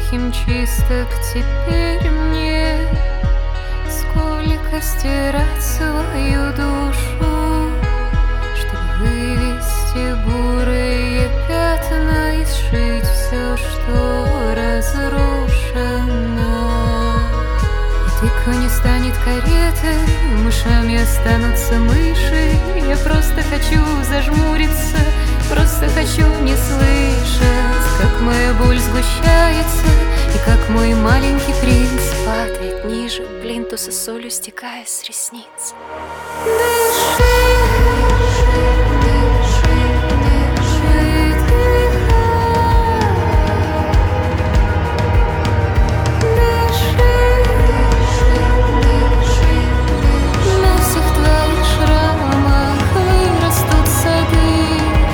химчисток теперь мне. Сколько стирать свою душу, чтобы вывести бурые пятна и сшить все, что разрушено. И тыква не станет каретой, мышами останутся мыши. Я просто хочу зажмуриться, просто хочу не слышать, как моя боль сгущается и как мой маленький принц падает ниже плинтуса, солью стекая с ресниц. Дыши, дыши, дыши, дыши, дыши. На всех твоих шрамах вырастут сады.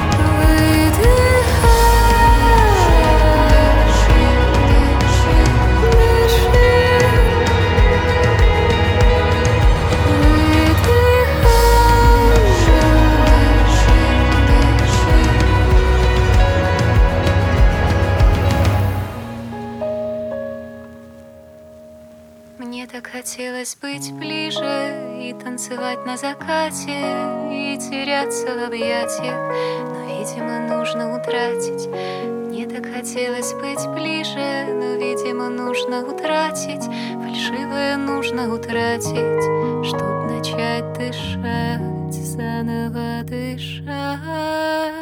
Мне так хотелось быть ближе и танцевать на закате, и теряться в объятиях, но, видимо, нужно утратить. Мне так хотелось быть ближе, но, видимо, нужно утратить. Фальшивое нужно утратить, чтоб начать дышать, заново дышать.